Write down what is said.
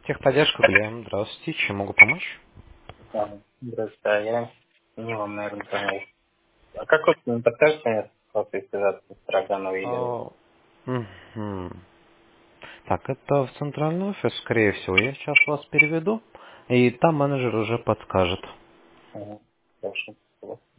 Техподдержка, Глеб. Здравствуйте. Чем могу помочь? Здравствуйте, я не вам, наверное, звонил. А как вот не подскажете мне способ связаться с Драгановой Еленой? О, мгм. Так, это в центральный офис, скорее всего. Я сейчас вас переведу, и там менеджер уже подскажет. Угу. Хорошо.